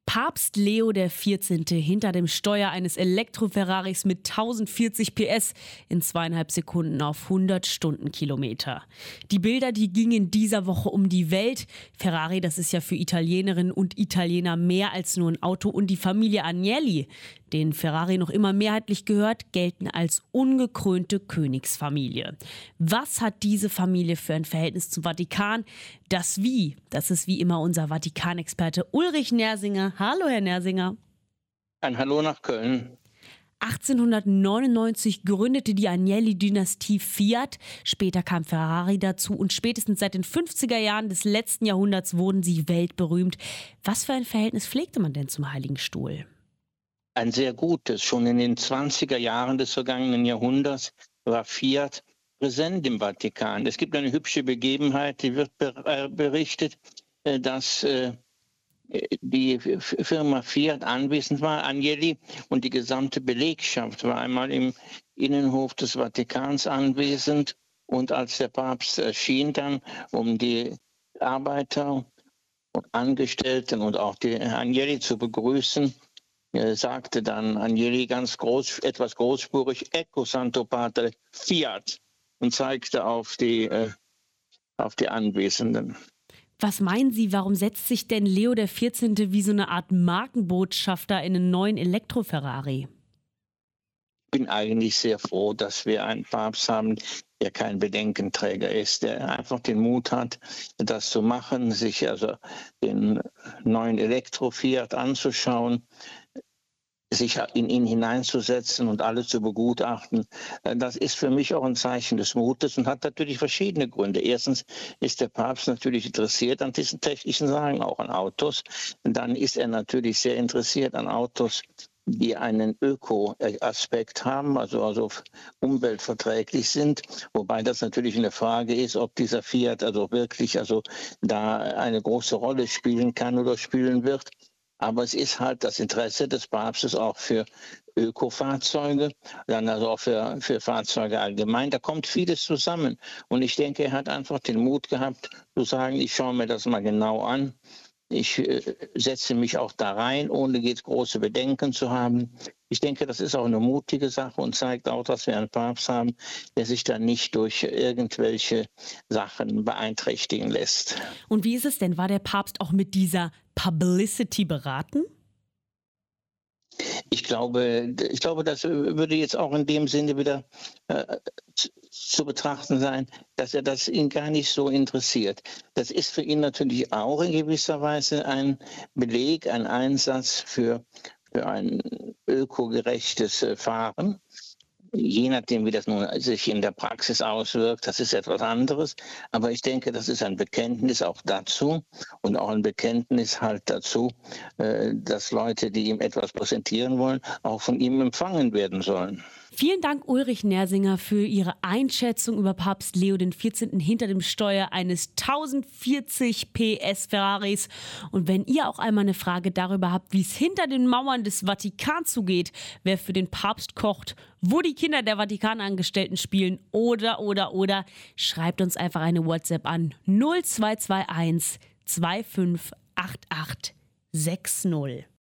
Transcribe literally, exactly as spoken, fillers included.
Papst Leo der vierzehnte hinter dem Steuer eines Elektro-Ferraris mit tausendvierzig P S in zweieinhalb Sekunden auf hundert Stundenkilometer. Die Bilder, die gingen in dieser Woche um die Welt. Ferrari, das ist ja für Italienerinnen und Italiener mehr als nur ein Auto, und die Familie Agnelli, denen Ferrari noch immer mehrheitlich gehört, gelten als ungekrönte Königsfamilie. Was hat diese Familie für ein Verhältnis zum Vatikan? Das Wie, das ist wie immer unser Vatikanexperte Ulrich Nersinger. Hallo, Herr Nersinger. Ein Hallo nach Köln. achtzehnhundertneunundneunzig gründete die Agnelli-Dynastie Fiat. Später kam Ferrari dazu und spätestens seit den fünfziger Jahren des letzten Jahrhunderts wurden sie weltberühmt. Was für ein Verhältnis pflegte man denn zum Heiligen Stuhl? Ein sehr gutes. Schon in den zwanziger Jahren des vergangenen Jahrhunderts war Fiat präsent im Vatikan. Es gibt eine hübsche Begebenheit, die wird berichtet, dass die Firma Fiat anwesend war, Agnelli, und die gesamte Belegschaft war einmal im Innenhof des Vatikans anwesend. Und als der Papst erschien dann, um die Arbeiter und Angestellten und auch die Agnelli zu begrüßen, sagte dann Agnelli ganz groß, etwas großspurig, Ecco Santo Padre, Fiat, und zeigte auf die, äh, auf die Anwesenden. Was meinen Sie, warum setzt sich denn Leo der vierzehnte wie so eine Art Markenbotschafter in einen neuen Elektro-Ferrari? Ich bin eigentlich sehr froh, dass wir einen Papst haben, der kein Bedenkenträger ist, der einfach den Mut hat, das zu machen, sich also den neuen Elektro-Fiat anzuschauen, sich in ihn hineinzusetzen und alles zu begutachten. Das ist für mich auch ein Zeichen des Mutes und hat natürlich verschiedene Gründe. Erstens ist der Papst natürlich interessiert an diesen technischen Sachen, auch an Autos. Und dann ist er natürlich sehr interessiert an Autos, die einen Öko-Aspekt haben, also, also umweltverträglich sind. Wobei das natürlich eine Frage ist, ob dieser Fiat also wirklich also da eine große Rolle spielen kann oder spielen wird. Aber es ist halt das Interesse des Papstes auch für Ökofahrzeuge, dann also auch für, für Fahrzeuge allgemein. Da kommt vieles zusammen. Und ich denke, er hat einfach den Mut gehabt, zu sagen, ich schaue mir das mal genau an. Ich äh, setze mich auch da rein, ohne jetzt große Bedenken zu haben. Ich denke, das ist auch eine mutige Sache und zeigt auch, dass wir einen Papst haben, der sich da nicht durch irgendwelche Sachen beeinträchtigen lässt. Und wie ist es denn? War der Papst auch mit dieser Publicity beraten? Ich glaube, ich glaube, das würde jetzt auch in dem Sinne wieder äh, zu, zu betrachten sein, dass er das ihn gar nicht so interessiert. Das ist für ihn natürlich auch in gewisser Weise ein Beleg, ein Einsatz für, für ein ökogerechtes äh, Fahren. Je nachdem, wie das nun sich in der Praxis auswirkt, das ist etwas anderes. Aber ich denke, das ist ein Bekenntnis auch dazu und auch ein Bekenntnis halt dazu, dass Leute, die ihm etwas präsentieren wollen, auch von ihm empfangen werden sollen. Vielen Dank, Ulrich Nersinger, für Ihre Einschätzung über Papst Leo der vierzehnte hinter dem Steuer eines tausendvierzig P S Ferraris. Und wenn ihr auch einmal eine Frage darüber habt, wie es hinter den Mauern des Vatikans zugeht, wer für den Papst kocht, wo die Kinder der Vatikanangestellten spielen oder, oder, oder, schreibt uns einfach eine WhatsApp an null zwei zwei eins zwei fünf acht acht sechs null.